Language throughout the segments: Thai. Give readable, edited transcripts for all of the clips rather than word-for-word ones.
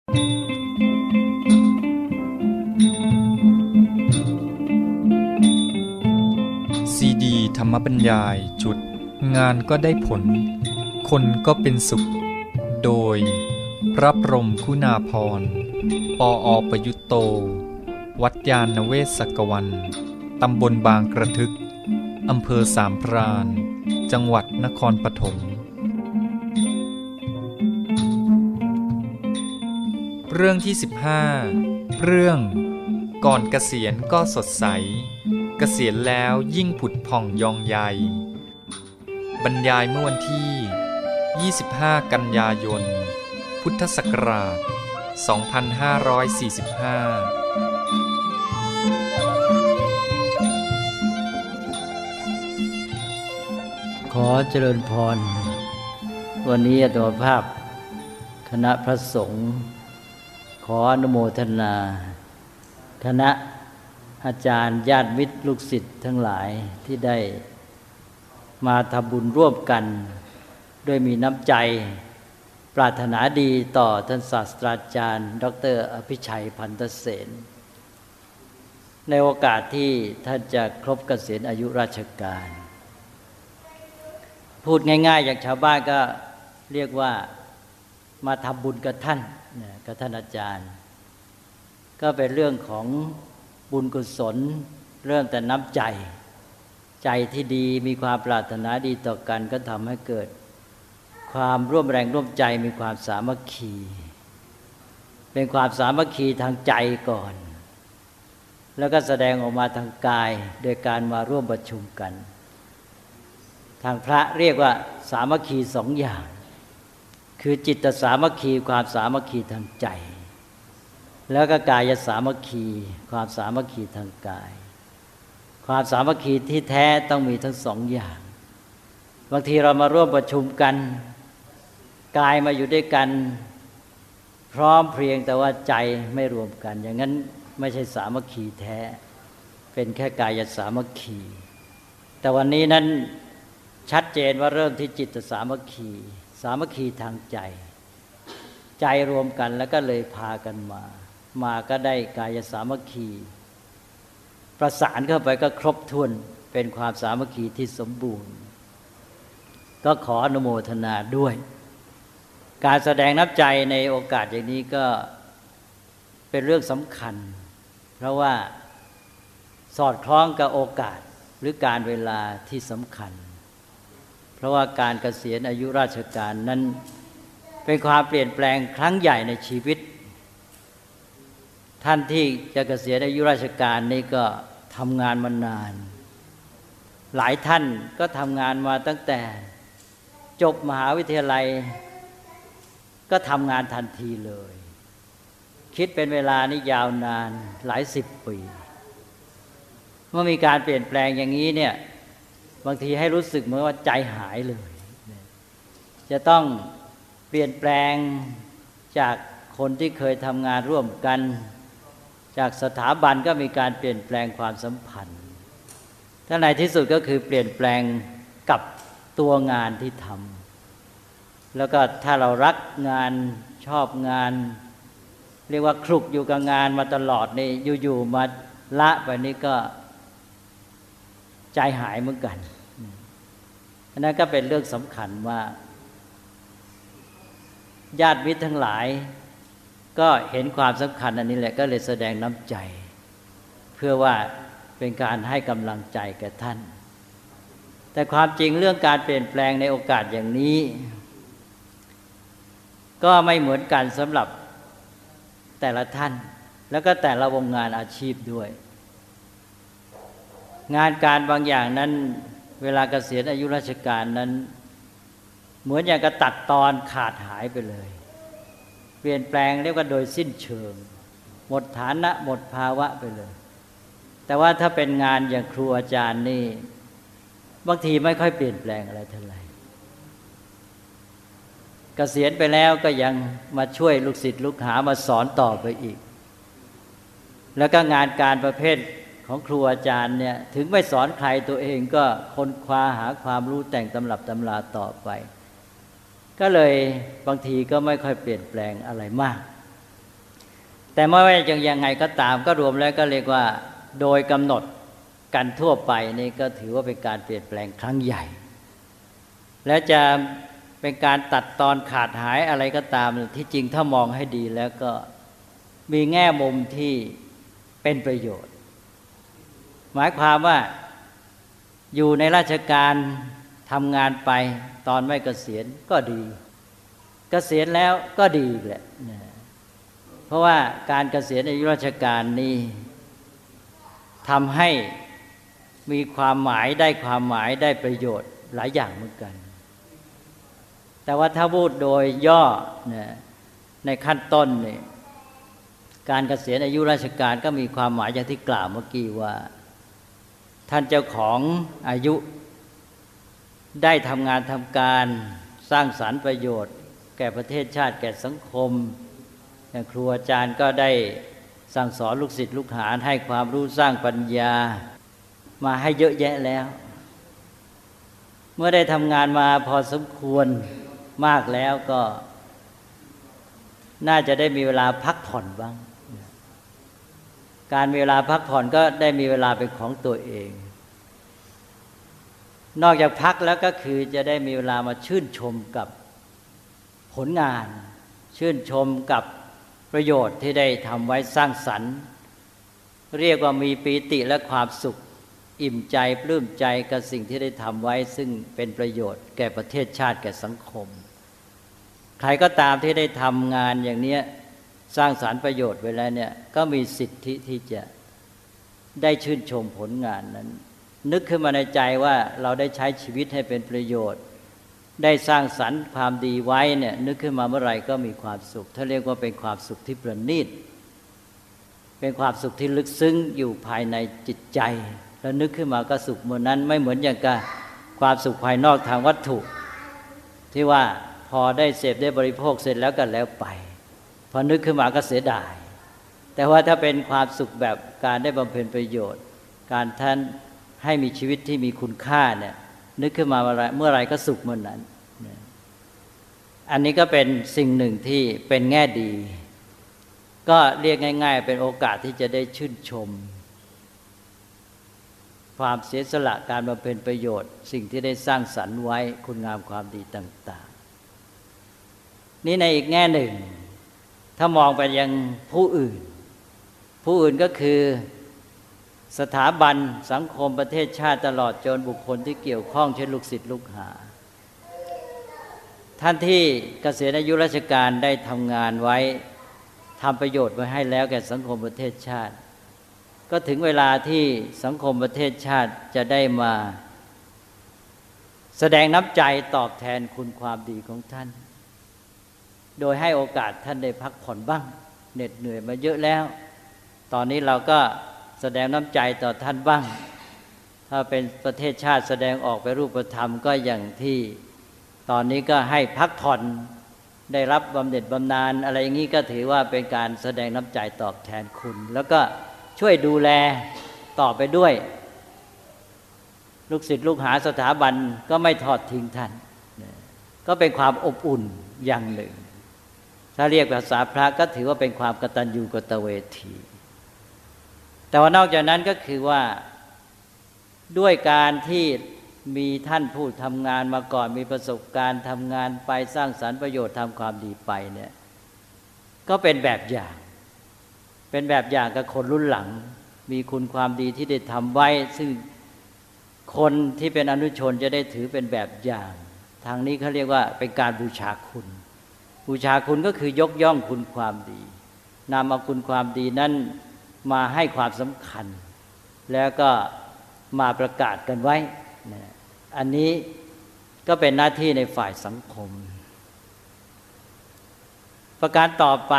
ซีดีธรรมบรรยายชุดงานก็ได้ผลคนก็เป็นสุขโดยพระพรหมคุณาภรณ์ ปอ.ประยุตโต วัดยาณเวศกวัน ตำบลบางกระทึก อำเภอสามพราน จังหวัดนครปฐมเรื่องที่15เรื่องก่อนเกษียณก็สดใสเกษียณแล้วยิ่งผุดผ่องยองใยบรรยายเมื่อวันที่25กันยายนพุทธศักราช2545 ขอเจริญพรวันนี้อาตมาภาพคณะพระสงฆ์ขออนุโมทนาคณะอาจารย์ญาติมิตรลูกศิษย์ทั้งหลายที่ได้มาทำบุญร่วมกันด้วยมีน้ำใจปรารถนาดีต่อท่านศาสตราจารย์ดร.อภิชัยพันธเสนในโอกาสที่ท่านจะครบเกษียณอายุราชการพูดง่ายๆอย่างชาวบ้านก็เรียกว่ามาทำบุญกับท่านกับท่านอาจารย์ก็เป็นเรื่องของบุญกุศลเริ่มแต่น้ำใจที่ดีมีความปรารถนาดีต่อกันก็ทำให้เกิดความร่วมแรงร่วมใจมีความสามัคคีเป็นความสามัคคีทางใจก่อนแล้วก็แสดงออกมาทางกายโดยการมาร่วมประชุมกันทางพระเรียกว่าสามัคคีสองอย่างคือจิตสามัคคีความสามัคคีทางใจแล้วก็กายสามัคคีความสามัคคีทางกายความสามัคคีที่แท้ต้องมีทั้งสองอย่างบางทีเรามาร่วมประชุมกันกายมาอยู่ด้วยกันพร้อมเพรียงแต่ว่าใจไม่รวมกันอย่างนั้นไม่ใช่สามัคคีแท้เป็นแค่กายสามัคคีแต่วันนี้นั้นชัดเจนว่าเริ่มที่จิตสามัคคีสามัคคีทางใจรวมกันแล้วก็เลยพากันมาก็ได้กายสามัคคีประสานเข้าไปก็ครบถ้วนเป็นความสามัคคีที่สมบูรณ์ก็ขออนุโมทนาด้วยการแสดงน้ำใจในโอกาสอย่างนี้ก็เป็นเรื่องสำคัญเพราะว่าสอดคล้องกับโอกาสหรือการเวลาที่สำคัญเพราะว่าการเกษียณอายุราชการนั้นเป็นความเปลี่ยนแปลงครั้งใหญ่ในชีวิตท่านที่จะเกษียณอายุราชการนี่ก็ทำงานมานานหลายท่านก็ทำงานมาตั้งแต่จบมหาวิทยาลัยก็ทำงานทันทีเลยคิดเป็นเวลานี่ยาวนานหลายสิบปีเมื่อมีการเปลี่ยนแปลงอย่างนี้เนี่ยบางทีให้รู้สึกเหมือนว่าใจหายเลยจะต้องเปลี่ยนแปลงจากคนที่เคยทำงานร่วมกันจากสถาบันก็มีการเปลี่ยนแปลงความสัมพันธ์ถ้าในที่สุดก็คือเปลี่ยนแปลงกับตัวงานที่ทำแล้วก็ถ้าเรารักงานชอบงานเรียกว่าคลุกอยู่กับงานมาตลอดนี่อยู่ๆมาละไปนี่ก็ใจหายเหมือนกันอันนั้นก็เป็นเรื่องสำคัญว่าญาติมิตรทั้งหลายก็เห็นความสำคัญอันนี้แหละก็เลยแสดงน้ำใจเพื่อว่าเป็นการให้กำลังใจแก่ท่านแต่ความจริงเรื่องการเปลี่ยนแปลงในโอกาสอย่างนี้ก็ไม่เหมือนกันสำหรับแต่ละท่านแล้วก็แต่ละวงงานอาชีพด้วยงานการบางอย่างนั้นเวลาเกษียณอายุราชการนั้นเหมือนอย่างกับตัดตอนขาดหายไปเลยเปลี่ยนแปลงเรียกว่าโดยสิ้นเชิงหมดฐานะหมดภาวะไปเลยแต่ว่าถ้าเป็นงานอย่างครูอาจารย์นี่บางทีไม่ค่อยเปลี่ยนแปลงอะไรเท่าไหร่เกษียณไปแล้วก็ยังมาช่วยลูกศิษย์ลูกหามาสอนต่อไปอีกแล้วก็งานการประเภทของครูอาจารย์เนี่ยถึงไม่สอนใครตัวเองก็ค้นคว้าหาความรู้แต่งตำรับตำราต่อไปก็เลยบางทีก็ไม่ค่อยเปลี่ยนแปลงอะไรมากแต่ไม่ว่าจะยังไงก็ตามก็รวมแล้วก็เรียกว่าโดยกำหนดกันทั่วไปนี่ก็ถือว่าเป็นการเปลี่ยนแปลงครั้งใหญ่และจะเป็นการตัดตอนขาดหายอะไรก็ตามที่จริงถ้ามองให้ดีแล้วก็มีแง่มุมที่เป็นประโยชน์หมายความว่าอยู่ในราชการทำงานไปตอนไม่เกษียณก็ดีเกษียณแล้วก็ดีแหละเพราะว่าการเกษียณอายุราชการนี้ทำให้มีความหมายได้ความหมายได้ประโยชน์หลายอย่างเหมือนกันแต่ว่าถ้าพูดโดยย่อในขั้นต้นเนี่ยการเกษียณอายุราชการก็มีความหมายอย่างที่กล่าวเมื่อกี้ว่าท่านเจ้าของอายุได้ทำงานทำการสร้างสรรค์ประโยชน์แก่ประเทศชาติแก่สังคมอย่างครูอาจารย์ก็ได้สั่งสอนลูกศิษย์ลูกหาให้ความรู้สร้างปัญญามาให้เยอะแยะแล้วเมื่อได้ทำงานมาพอสมควรมากแล้วก็น่าจะได้มีเวลาพักผ่อนบ้างการมีเวลาพักผ่อนก็ได้มีเวลาเป็นของตัวเองนอกจากพักแล้วก็คือจะได้มีเวลามาชื่นชมกับผลงานชื่นชมกับประโยชน์ที่ได้ทำไว้สร้างสรรค์เรียกว่ามีปีติและความสุขอิ่มใจปลื้มใจกับสิ่งที่ได้ทำไว้ซึ่งเป็นประโยชน์แก่ประเทศชาติแก่สังคมใครก็ตามที่ได้ทำงานอย่างนี้สร้างสรรค์ประโยชน์ไว้แล้วเนี่ยก็มีสิทธิที่จะได้ชื่นชมผลงานนั้นนึกขึ้นมาในใจว่าเราได้ใช้ชีวิตให้เป็นประโยชน์ได้สร้างสรรค์ความดีไว้เนี่ยนึกขึ้นมาเมื่อไหร่ก็มีความสุขถ้าเรียกว่าเป็นความสุขที่ประณีตเป็นความสุขที่ลึกซึ้งอยู่ภายในจิตใจแล้วนึกขึ้นมาก็สุขเมื่อนั้นไม่เหมือนอย่างกับความสุขภายนอกทางวัตถุที่ว่าพอได้เสพได้บริโภคเสร็จแล้วก็แล้วไปพอนึกขึ้นมาก็เสียดายแต่ว่าถ้าเป็นความสุขแบบการได้บำเพ็ญประโยชน์การท่านให้มีชีวิตที่มีคุณค่าเนี่ยนึกขึ้นมาเมื่อไรก็สุขเมื่อนั้นอันนี้ก็เป็นสิ่งหนึ่งที่เป็นแง่ดีก็เรียกง่ายๆเป็นโอกาสที่จะได้ชื่นชมความเสียสละการบำเพ็ญประโยชน์สิ่งที่ได้สร้างสรรค์ไว้คุณงามความดีต่างๆนี่ในอีกแง่หนึ่งถ้ามองไปยังผู้อื่นก็คือสถาบันสังคมประเทศชาติตลอดจนบุคคลที่เกี่ยวข้องเช่นลูกศิษย์ลูกหาท่านที่เกษียณอายุราชการได้ทำงานไว้ทำประโยชน์ไว้ให้แล้วแก่สังคมประเทศชาติก็ถึงเวลาที่สังคมประเทศชาติจะได้มาแสดงน้ำใจตอบแทนคุณความดีของท่านโดยให้โอกาสท่านได้พักผ่อนบ้างเหน็ดเหนื่อยมาเยอะแล้วตอนนี้เราก็แสดงน้ำใจต่อท่านบ้างถ้าเป็นประเทศชาติแสดงออกไปรูปธรรมก็อย่างที่ตอนนี้ก็ให้พักผ่อนได้รับบำเหน็จบำนาญอะไรอย่างนี้ก็ถือว่าเป็นการแสดงน้ำใจตอบแทนคุณแล้วก็ช่วยดูแลต่อไปด้วยลูกศิษย์ลูกหาสถาบันก็ไม่ทอดทิ้งท่านก็เป็นความอบอุ่นอย่างหนึ่งถ้าเรียกภาษาพระก็ถือว่าเป็นความกตัญญูกตเวทีแต่ว่านอกจากนั้นก็คือว่าด้วยการที่มีท่านผู้ทำงานมาก่อนมีประสบการณ์ทำงานไปสร้างสรรค์ประโยชน์ทำความดีไปเนี่ยก็เป็นแบบอย่างกับคนรุ่นหลังมีคุณความดีที่ได้ทำไว้ซึ่งคนที่เป็นอนุชนจะได้ถือเป็นแบบอย่างทางนี้เขาเรียกว่าเป็นการบูชาคุณก็คือยกย่องคุณความดีนำเอาคุณความดีนั้นมาให้ความสำคัญแล้วก็มาประกาศกันไว้อันนี้ก็เป็นหน้าที่ในฝ่ายสังคมประการต่อไป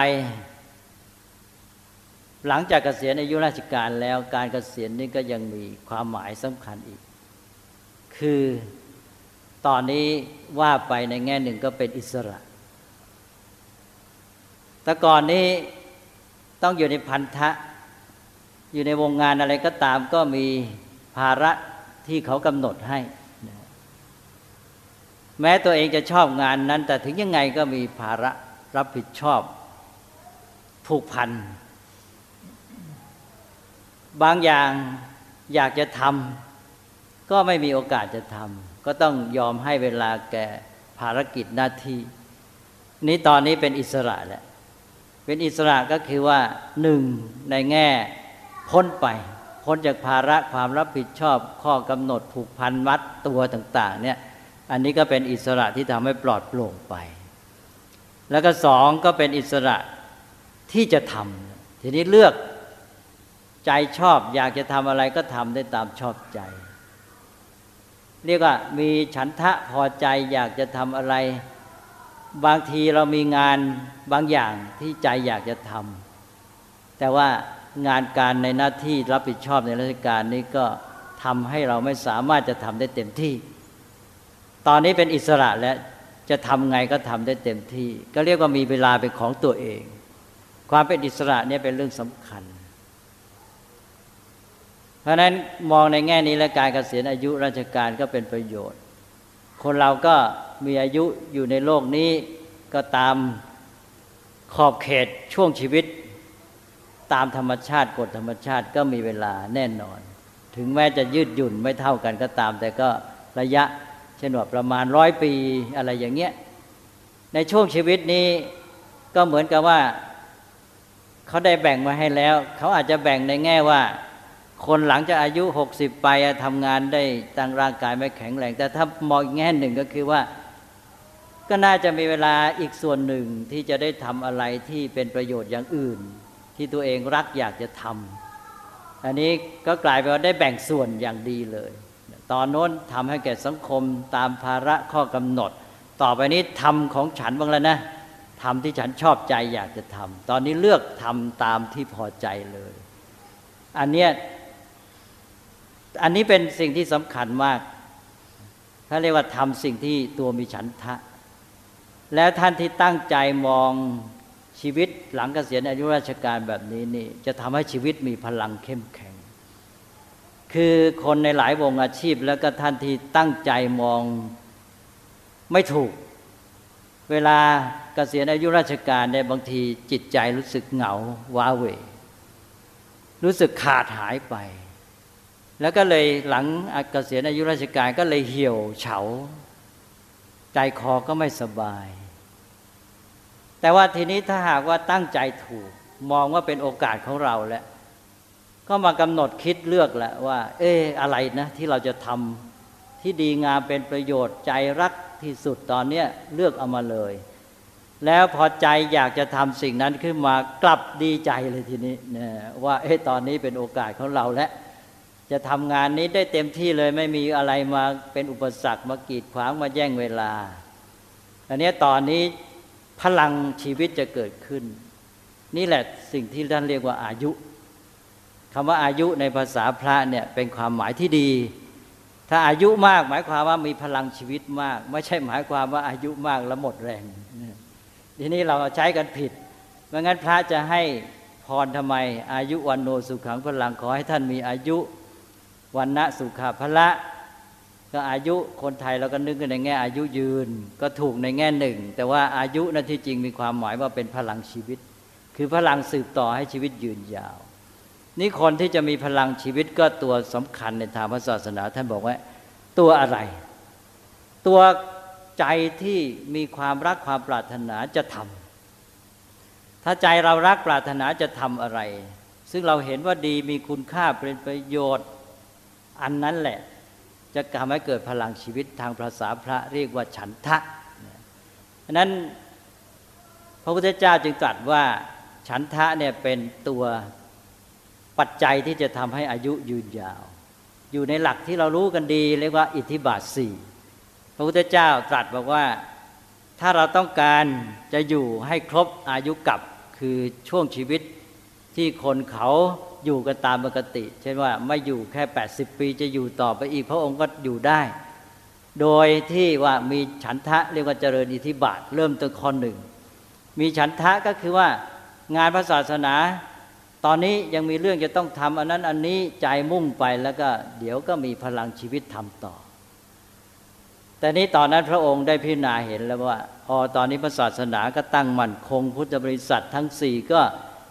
หลังจากเกษียณอายุราชการแล้วการเกษียณนี้ก็ยังมีความหมายสำคัญอีกคือตอนนี้ว่าไปในแง่หนึ่งก็เป็นอิสระแต่ก่อนนี้ต้องอยู่ในพันธะอยู่ในวงงานอะไรก็ตามก็มีภาระที่เขากำหนดให้แม้ตัวเองจะชอบงานนั้นแต่ถึงยังไงก็มีภาระรับผิดชอบผูกพันบางอย่างอยากจะทำก็ไม่มีโอกาสจะทำก็ต้องยอมให้เวลาแก่ภารกิจหน้าที่นี้ตอนนี้เป็นอิสระแหละเป็นอิสระก็คือว่าหนึ่งในแง่พ้นไปพ้นจากภาระความรับผิดชอบข้อกำหนดผูกพันมัดตัวต่างๆเนี่ยอันนี้ก็เป็นอิสระที่ทำให้ปลอดโปร่งไปแล้วก็สองก็เป็นอิสระที่จะทำทีนี้เลือกใจชอบอยากจะทำอะไรก็ทำได้ตามชอบใจเรียกว่ามีฉันทะพอใจอยากจะทำอะไรบางทีเรามีงานบางอย่างที่ใจอยากจะทำแต่ว่างานการในหน้าที่รับผิดชอบในราชการนี้ก็ทำให้เราไม่สามารถจะทำได้เต็มที่ตอนนี้เป็นอิสระและจะทำไงก็ทำได้เต็มที่ก็เรียกว่ามีเวลาเป็นของตัวเองความเป็นอิสระเนี่ยเป็นเรื่องสำคัญเพราะฉะนั้นมองในแง่นี้และการเกษียณอายุราชการก็เป็นประโยชน์คนเราก็มีอายุอยู่ในโลกนี้ก็ตามขอบเขตช่วงชีวิตตามธรรมชาติกฎธรรมชาติก็มีเวลาแน่นอนถึงแม้จะยืดหยุ่นไม่เท่ากันก็ตามแต่ก็ระยะเช่นว่าประมาณ100 ปีอะไรอย่างเงี้ยในช่วงชีวิตนี้ก็เหมือนกับว่าเขาได้แบ่งมาให้แล้วเขาอาจจะแบ่งในแง่ว่าคนหลังจากอายุ60ไปทำงานได้ตั้งร่างกายไม่แข็งแรงแต่ถ้ามองอีกแง่หนึ่งก็คือว่าก็น่าจะมีเวลาอีกส่วนหนึ่งที่จะได้ทำอะไรที่เป็นประโยชน์อย่างอื่นที่ตัวเองรักอยากจะทำอันนี้ก็กลายเป็นว่าได้แบ่งส่วนอย่างดีเลยตอนโน้นทำให้แก่สังคมตามภาระข้อกำหนดต่อไปนี้ทำของฉันบ้างแล้วนะทำที่ฉันชอบใจอยากจะทำตอนนี้เลือกทำตามที่พอใจเลยอันนี้เป็นสิ่งที่สำคัญมากเขาเรียกว่าทำสิ่งที่ตัวมีฉันทะและท่านที่ตั้งใจมองชีวิตหลังเกษียณอายุราชการแบบนี้นี่จะทำให้ชีวิตมีพลังเข้มแข็งคือคนในหลายวงอาชีพแล้วก็ท่านที่ตั้งใจมองไม่ถูกเวลาเกษียณอายุราชการเนี่ยบางทีจิตใจรู้สึกเหงาว้าเหวรู้สึกขาดหายไปแล้วก็เลยหลังเกษียณอายุราชการก็เลยเหี่ยวเฉาใจคอก็ไม่สบายแต่ว่าทีนี้ถ้าหากว่าตั้งใจถูกมองว่าเป็นโอกาสของเราแล้วก็มากำหนดคิดเลือกแล้วว่าอะไรนะที่เราจะทำที่ดีงามเป็นประโยชน์ใจรักที่สุดตอนนี้เลือกเอามาเลยแล้วพอใจอยากจะทำสิ่งนั้นขึ้นมากลับดีใจเลยทีนี้นะว่าตอนนี้เป็นโอกาสของเราแล้วจะทำงานนี้ได้เต็มที่เลยไม่มีอะไรมาเป็นอุปสรรคมากีดขวางมาแย่งเวลาอันนี้ตอนนี้พลังชีวิตจะเกิดขึ้นนี่แหละสิ่งที่ท่านเรียกว่าอายุคำว่าอายุในภาษาพระเนี่ยเป็นความหมายที่ดีถ้าอายุมากหมายความว่ามีพลังชีวิตมากไม่ใช่หมายความว่าอายุมากแล้วหมดแรงทีนี้เราใช้กันผิดไม่งั้นพระจะให้พรทำไมอายุวันโนสุขังพลังขอให้ท่านมีอายุวันนะสุขภละก็อายุคนไทยเราก็นึกในแง่อายุยืนก็ถูกในแง่หนึ่งแต่ว่าอายุนั้นที่จริงมีความหมายว่าเป็นพลังชีวิตคือพลังสืบต่อให้ชีวิตยืนยาวนี่คนที่จะมีพลังชีวิตก็ตัวสำคัญในทางพระศาสนาท่านบอกว่าตัวอะไรตัวใจที่มีความรักความปรารถนาจะทำถ้าใจเรารักปรารถนาจะทำอะไรซึ่งเราเห็นว่าดีมีคุณค่าเป็นประโยชน์อันนั้นแหละจะทำให้เกิดพลังชีวิตทางภาษาพระเรียกว่าฉันทะฉะนั้นพระพุทธเจ้าจึงตรัสว่าฉันทะเนี่ยเป็นตัวปัจจัยที่จะทำให้อายุยืนยาวอยู่ในหลักที่เรารู้กันดีเรียกว่าอิทธิบาท4พระพุทธเจ้าตรัสบอกว่าถ้าเราต้องการจะอยู่ให้ครบอายุกัปคือช่วงชีวิตที่คนเขาอยู่กันตามปกติเช่นว่าไม่อยู่แค่80 ปีจะอยู่ต่อไปอีกพระองค์ก็อยู่ได้โดยที่ว่ามีฉันทะเรียกว่าเจริญอิทธิบาทเริ่มต้นข้อหนึ่งมีฉันทะก็คือว่างานพระศาสนาตอนนี้ยังมีเรื่องจะต้องทำอันนั้นอันนี้ใจมุ่งไปแล้วก็เดี๋ยวก็มีพลังชีวิตทำต่อแต่นี้ตอนนั้นพระองค์ได้พิจารณาเห็นแล้วว่าตอนนี้พระศาสนาก็ตั้งมั่นคงพุทธบริษัททั้ง4ก็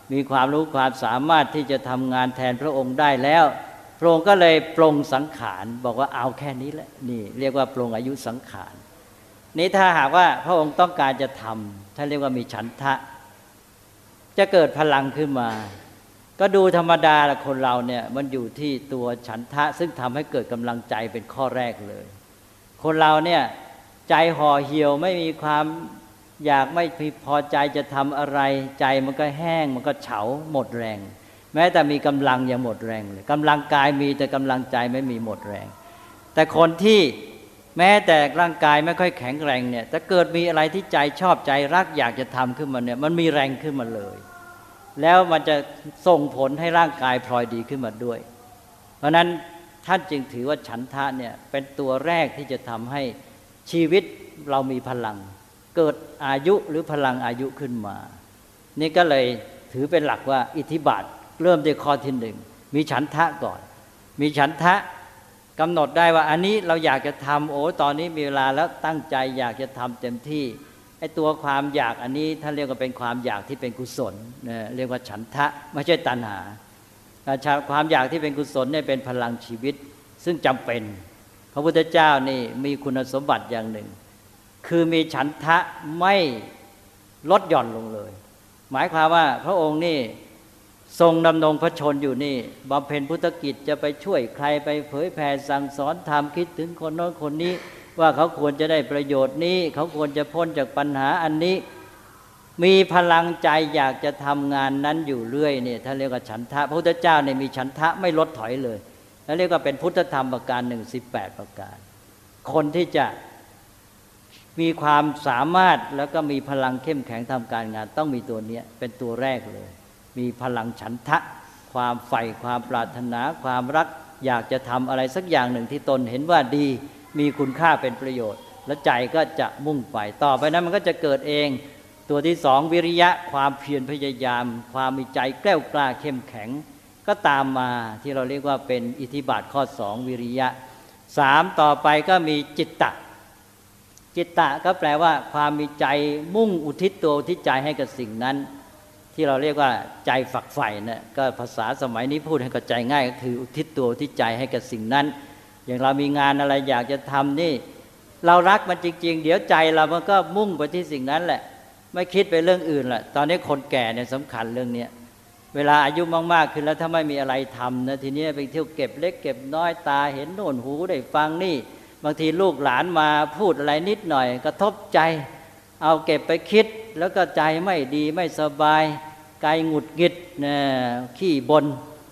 มีความรู้ความสามารถที่จะทำงานแทนพระองค์ได้แล้วพระองค์ก็เลยปลงสังขารบอกว่าเอาแค่นี้แหละนี่เรียกว่าปลงอายุสังขารนี้ถ้าหากว่าพระองค์ต้องการจะทำท่านเรียกว่ามีฉันทะจะเกิดพลังขึ้นมาก็ดูธรรมดาละคนเราเนี่ยมันอยู่ที่ตัวฉันทะซึ่งทำให้เกิดกำลังใจเป็นข้อแรกเลยคนเราเนี่ยใจห่อเหี่ยวไม่มีความอยากไม่พอใจจะทำอะไรใจมันก็แห้งมันก็เฉาหมดแรงแม้แต่มีกำลังยังหมดแรงเลยกำลังกายมีแต่กำลังใจไม่มีหมดแรงแต่คนที่แม้แต่ร่างกายไม่ค่อยแข็งแรงเนี่ยถ้าเกิดมีอะไรที่ใจชอบใจรักอยากจะทำขึ้นมาเนี่ยมันมีแรงขึ้นมาเลยแล้วมันจะส่งผลให้ร่างกายพลอยดีขึ้นมาด้วยเพราะนั้นท่านจึงถือว่าฉันทะเนี่ยเป็นตัวแรกที่จะทำให้ชีวิตเรามีพลังเกิดอายุหรือพลังอายุขึ้นมานี่ก็เลยถือเป็นหลักว่าอิทธิบาทเริ่มด้วยข้อที่หนึ่งมีฉันทะก่อนมีฉันทะกำหนดได้ว่าอันนี้เราอยากจะทำตอนนี้มีเวลาแล้วตั้งใจอยากจะทำเต็มที่ไอ้ตัวความอยากอันนี้ท่านเรียกว่าเป็นความอยากที่เป็นกุศลเรียกว่าฉันทะไม่ใช่ตัณหาความอยากที่เป็นกุศลเนี่ยเป็นพลังชีวิตซึ่งจำเป็นพระพุทธเจ้านี่มีคุณสมบัติอย่างหนึ่งคือมีฉันทะไม่ลดหย่อนลงเลยหมายความว่าพระองค์นี่ทรงดำรงพระชนอยู่นี่บำเพ็ญพุทธกิจจะไปช่วยใครไปเผยแผ่สั่งสอนธรรมคิดถึงคนโน้นคนนี้ว่าเขาควรจะได้ประโยชน์นี้เขาควรจะพ้นจากปัญหาอันนี้มีพลังใจอยากจะทำงานนั้นอยู่เรื่อยเนี่ยท่านเรียกว่าฉันทะพระพุทธเจ้าเนี่ยมีฉันทะไม่ลดถอยเลยท่านเรียกว่าเป็นพุทธธรรมประการ18ประการคนที่จะมีความสามารถแล้วก็มีพลังเข้มแข็งทำการงานต้องมีตัวนี้เป็นตัวแรกเลยมีพลังฉันทะความใฝ่ความปรารถนาความรักอยากจะทำอะไรสักอย่างหนึ่งที่ตนเห็นว่าดีมีคุณค่าเป็นประโยชน์และใจก็จะมุ่งไปต่อไปนั้นมันก็จะเกิดเองตัวที่สองวิริยะความเพียรพยายามความมีใจแกล้วกล้าเข้มแข็งก็ตามมาที่เราเรียกว่าเป็นอิทธิบาทข้อสองวิริยะสามต่อไปก็มีจิตตะจิตตะก็แปลว่าความมีใจมุ่งอุทิศตัวอุทิศใจให้กับสิ่งนั้นที่เราเรียกว่าใจฝักใฝ่เนี่ยก็ภาษาสมัยนี้พูดให้เข้าใจง่ายก็คืออุทิศตัวอุทิศใจให้กับสิ่งนั้นอย่างเรามีงานอะไรอยากจะทำนี่เรารักมันจริงๆเดี๋ยวใจเรามันก็มุ่งไปที่สิ่งนั้นแหละไม่คิดไปเรื่องอื่นแหละตอนนี้คนแก่เนี่ยสำคัญเรื่องนี้เวลาอายุมากๆขึ้นแล้วถ้าไม่มีอะไรทำนะทีนี้ไปเที่ยวเก็บเล็กเก็บน้อยตาเห็นโน่นหูได้ฟังนี่บางทีลูกหลานมาพูดอะไรนิดหน่อยกระทบใจเอาเก็บไปคิดแล้วก็ใจไม่ดีไม่สบายกายหงุดหงิดขี้บ่น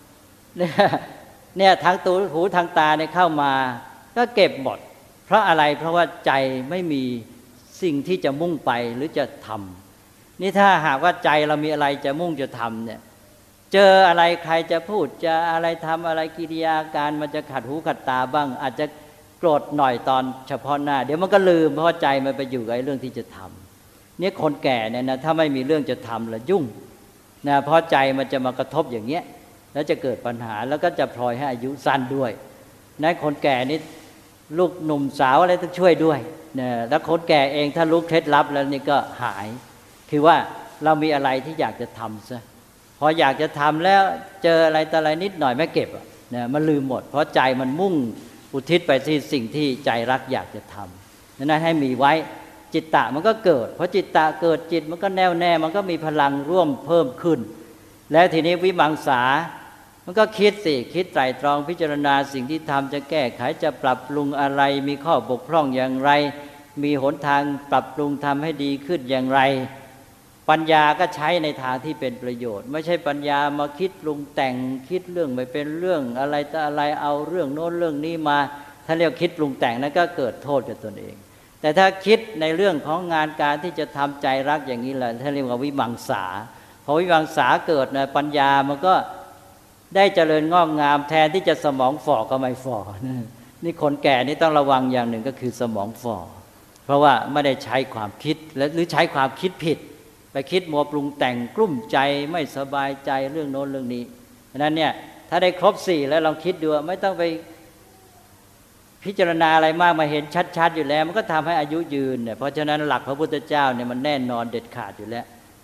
เนี่ยทางตูหูทางตาเนี่ยเข้ามาก็เก็บหมดเพราะอะไรเพราะว่าใจไม่มีสิ่งที่จะมุ่งไปหรือจะทำนี่ถ้าหากว่าใจเรามีอะไรจะมุ่งจะทำเนี่ยเจออะไรใครจะพูดจะอะไรทำอะไรกิริยาการมันจะขัดหูขัดตาบ้างอาจจะโกรธหน่อยตอนเฉพาะหน้าเดี๋ยวมันก็ลืมเพราะใจมันไปอยู่กับเรื่องที่จะทำเนี่ยคนแก่เนี่ยนะถ้าไม่มีเรื่องจะทำแล้วยุ่งนะเพราะใจมันจะมากระทบอย่างเงี้ยแล้วจะเกิดปัญหาแล้วก็จะพลอยให้อายุสั้นด้วยนะคนแก่นี่ลูกหนุ่มสาวอะไรต้องช่วยด้วยนะแล้วคนแก่เองถ้ารู้เคล็ดลับแล้วนี่ก็หายคือว่าเรามีอะไรที่อยากจะทำซะพออยากจะทำแล้วเจออะไรต่ออะไรนิดหน่อยไม่เก็บนะมันลืมหมดเพราะใจมันมุ่งอุทิศไปที่สิ่งที่ใจรักอยากจะทำนั้นให้มีไว้จิตตะมันก็เกิดเพราะจิตตะเกิดจิตมันก็แน่วแน่มันก็มีพลังร่วมเพิ่มขึ้นแล้วทีนี้วิมังสามันก็คิดสิคิดไตร่ตรองพิจารณาสิ่งที่ทำจะแก้ไขจะปรับปรุงอะไรมีข้อบกพร่องอย่างไรมีหนทางปรับปรุงทำให้ดีขึ้นอย่างไรปัญญาก็ใช้ในทางที่เป็นประโยชน์ไม่ใช่ปัญญามาคิดปรุงแต่งคิดเรื่องไม่เป็นเรื่องอะไรแต่อะไรเอาเรื่องโน้นเรื่องนี้มาถ้าเรียกคิดปรุงแต่งนั้นก็เกิดโทษกับตนเองแต่ถ้าคิดในเรื่องของงานการที่จะทำใจรักอย่างนี้แหละท่านเรียกว่าวิมังสาพอวิมังสาเกิดนะปัญญามันก็ได้เจริญงอกงามแทนที่จะสมองฝ่อก็ไม่ฝ่อนี่คนแก่นี่ต้องระวังอย่างหนึ่งก็คือสมองฝ่อเพราะว่าไม่ได้ใช้ความคิดหรือใช้ความคิดผิดไปคิดมัวปรุงแต่งกลุ้มใจไม่สบายใจเรื่องโน้นเรื่องนี้ฉะนั้นเนี่ยถ้าได้ครบ4แล้วลองคิดดูไม่ต้องไปพิจารณาอะไรมากมาเห็นชัดๆอยู่แล้วมันก็ทำให้อายุยืนเนี่ยเพราะฉะนั้นหลักพระพุทธเจ้าเนี่ยมันแน่นอนเด็ดขาดอยู่แล้ว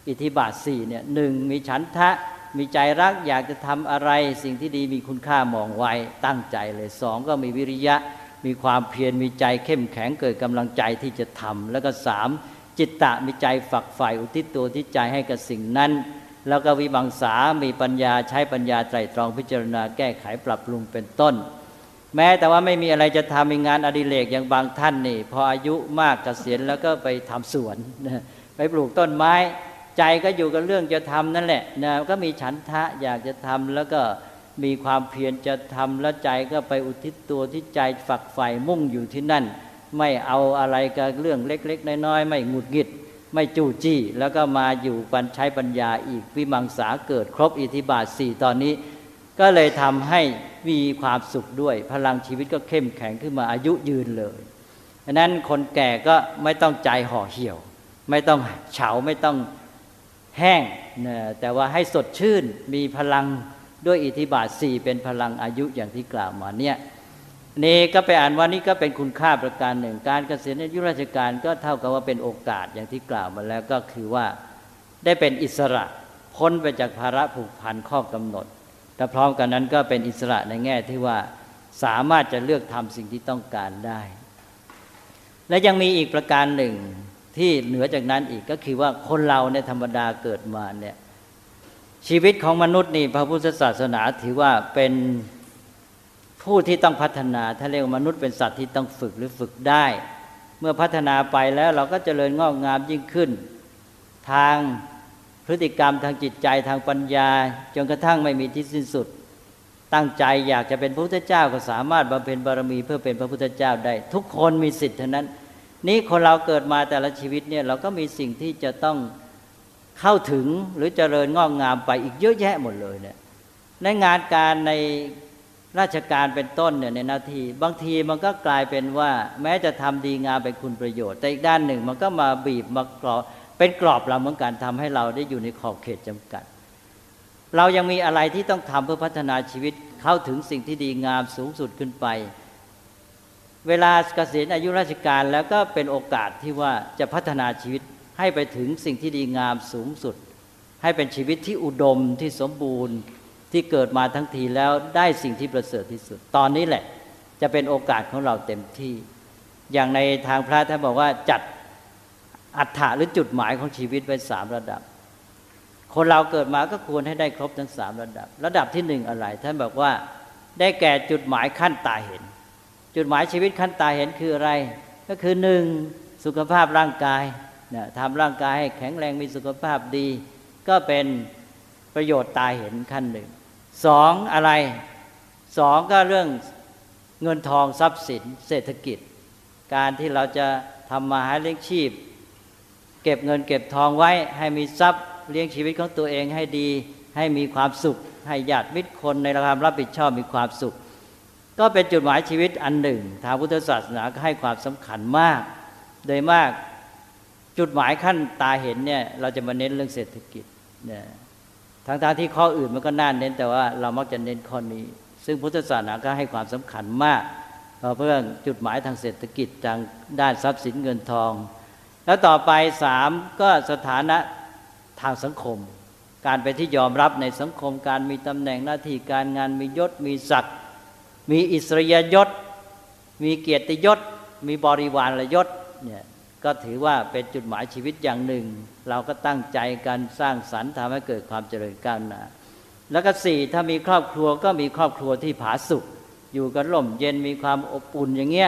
อิทธิบาท4เนี่ยหนึ่งมีฉันทะมีใจรักอยากจะทำอะไรสิ่งที่ดีมีคุณค่ามองไว้ตั้งใจเลยสองก็มีวิริยะมีความเพียรมีใจเข้มแข็งเกิดกำลังใจที่จะทำแล้วก็สามจิตตะมีใจฝักใฝ่อุทิศตัวที่ใจให้กับสิ่งนั้นแล้วก็วิมังสามีปัญญาใช้ปัญญาไตร่ตรองพิจารณาแก้ไขปรับปรุงเป็นต้นแม้แต่ว่าไม่มีอะไรจะทำมีงานอดิเรกอย่างบางท่านนี่พออายุมากเกษียณแล้วก็ไปทำสวนไปปลูกต้นไม้ใจก็อยู่กับเรื่องจะทำนั่นแหละนะก็มีฉันทะอยากจะทำแล้วก็มีความเพียรจะทำแล้วใจก็ไปอุทิศตัวที่ใจฝักใฝ่มุ่งอยู่ที่นั่นไม่เอาอะไรกับเรื่องเล็กๆน้อยๆไม่หงุดหงิดไม่จู้จี้แล้วก็มาอยู่ใช้ปัญญาอีกวิมังสาเกิดครบอิทธิบาท4ตอนนี้ก็เลยทำให้มีความสุขด้วยพลังชีวิตก็เข้มแข็งขึ้นมาอายุยืนเลยฉะนั้นคนแก่ก็ไม่ต้องใจห่อเหี่ยวไม่ต้องเฉาไม่ต้องแห้งนะแต่ว่าให้สดชื่นมีพลังด้วยอิทธิบาท4เป็นพลังอายุอย่างที่กล่าวมาเนี่ยนี่ก็ไปอ่านว่านี่ก็เป็นคุณค่าประการหนึ่งการเกษียณอายุราชการก็เท่ากับว่าเป็นโอกาสอย่างที่กล่าวมาแล้วก็คือว่าได้เป็นอิสระพ้นไปจากภาระผูกพันข้อกำหนดแต่พร้อมกันนั้นก็เป็นอิสระในแง่ที่ว่าสามารถจะเลือกทำสิ่งที่ต้องการได้และยังมีอีกประการหนึ่งที่เหนือจากนั้นอีกก็คือว่าคนเราในธรรมดาเกิดมาเนี่ยชีวิตของมนุษย์นี่พระพุทธศาสนาถือว่าเป็นผู้ที่ต้องพัฒนาถ้าเรียกว่ามนุษย์เป็นสัตว์ที่ต้องฝึกหรือฝึกได้เมื่อพัฒนาไปแล้วเราก็เจริญงอกงามยิ่งขึ้นทางพฤติกรรมทางจิตใจทางปัญญาจนกระทั่งไม่มีที่สิ้นสุดตั้งใจอยากจะเป็นพระพุทธเจ้าก็สามารถบำเพ็ญบารมีเพื่อเป็นพระพุทธเจ้าได้ทุกคนมีสิทธิ์เท่านั้นนี่คนเราเกิดมาแต่ละชีวิตเนี่ยเราก็มีสิ่งที่จะต้องเข้าถึงหรือเจริญงอกงามไปอีกเยอะแยะหมดเลยเนี่ยในงานการในราชการเป็นต้นเนี่ยในหน้าที่บางทีมันก็กลายเป็นว่าแม้จะทำดีงามเป็นคุณประโยชน์แต่อีกด้านหนึ่งมันก็มาบีบมากรอบเป็นกรอบเราเหมือนกันทำให้เราได้อยู่ในขอบเขตจำกัดเรายังมีอะไรที่ต้องทำเพื่อพัฒนาชีวิตเข้าถึงสิ่งที่ดีงามสูงสุดขึ้นไปเวลาเกษียณอายุราชการแล้วก็เป็นโอกาสที่ว่าจะพัฒนาชีวิตให้ไปถึงสิ่งที่ดีงามสูงสุดให้เป็นชีวิตที่อุดมที่สมบูรณ์ที่เกิดมาทั้งทีแล้วได้สิ่งที่ประเสริฐที่สุดตอนนี้แหละจะเป็นโอกาสของเราเต็มที่อย่างในทางพระท่านบอกว่าจัดอัฏฐะหรือจุดหมายของชีวิตไว้3ระดับคนเราเกิดมาก็ควรให้ได้ครบทั้ง3ระดับระดับที่1อะไรท่านบอกว่าได้แก่จุดหมายขั้นตาเห็นจุดหมายชีวิตขั้นตาเห็นคืออะไรก็คือ1สุขภาพร่างกายเนี่ยทำร่างกายให้แข็งแรงมีสุขภาพดีก็เป็นประโยชน์ตาเห็นขั้นหนึ่ง2อะไร2ก็เรื่องเงินทองทรัพย์สินเศรษฐกิจการที่เราจะทำมาหาเลี้ยงชีพเก็บเงินเก็บทองไว้ให้มีทรัพย์เลี้ยงชีวิตของตัวเองให้ดีให้มีความสุขให้ญาติมิตรคนในความรับผิดชอบมีความสุขก็เป็นจุดหมายชีวิตอันหนึ่งทางพุทธศาสนาก็ให้ความสำคัญมากโดยมากจุดหมายขั้นตาเห็นเนี่ยเราจะมาเน้นเรื่องเศรษฐกิจเนี่ยทั้งที่ข้ออื่นมันก็น่าเน้นแต่ว่าเรามักจะเน้นข้อนี้ซึ่งพุทธศาสนาก็ให้ความสำคัญมากเพื่อจุดหมายทางเศรษฐกิจทางด้านทรัพย์สินเงินทองแล้วต่อไป3ก็สถานะทางสังคมการเป็นที่ยอมรับในสังคมการมีตำแหน่งหน้าที่การงานมียศมีศักดิ์มีอิสริยยศมีเกียรติยศมีบริวารยศเนี่ยก็ถือว่าเป็นจุดหมายชีวิตอย่างหนึ่งเราก็ตั้งใจการสร้างสรรค์ทำให้เกิดความเจริญก้าวหน้าแล้วก็4ถ้ามีครอบครัวก็มีครอบครัวที่ผาสุกอยู่กันร่มเย็นมีความอบอุ่นอย่างเงี้ย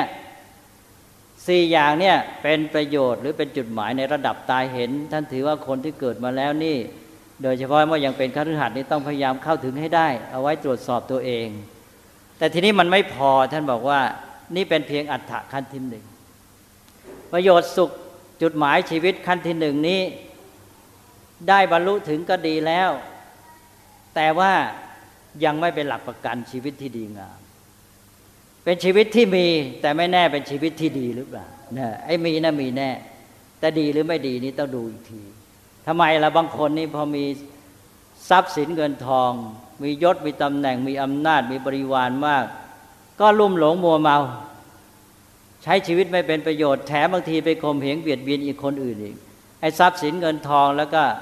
4อย่างเนี่ยเป็นประโยชน์หรือเป็นจุดหมายในระดับตาเห็นท่านถือว่าคนที่เกิดมาแล้วนี่โดยเฉพาะเมื่อยังเป็นคฤหัสถ์นี่ต้องพยายามเข้าถึงให้ได้เอาไว้ตรวจสอบตัวเองแต่ทีนี้มันไม่พอท่านบอกว่านี่เป็นเพียงอัฏฐะขั้นที่1ประโยชน์สุขจุดหมายชีวิตขั้นที่1นี้ได้บรรลุถึงก็ดีแล้วแต่ว่ายังไม่เป็นหลักประกันชีวิตที่ดีงามเป็นชีวิตที่มีแต่ไม่แน่เป็นชีวิตที่ดีหรือเปล่าเนี่ยไอ้มีนะมีแน่แต่ดีหรือไม่ดีนี่ต้องดูอีกทีทำไมล่ะบางคนนี่พอมีทรัพย์สินเงินทองมียศมีตำแหน่งมีอำนาจมีบริวารมากก็ลุ่มหลงมัวเมาใช้ชีวิตไม่เป็นประโยชน์แถมบางทีไปข่มเหงเบียดเบียนอีกคนอื่นอีกไอ้ทรัพย์สินเงินทองแล้วก็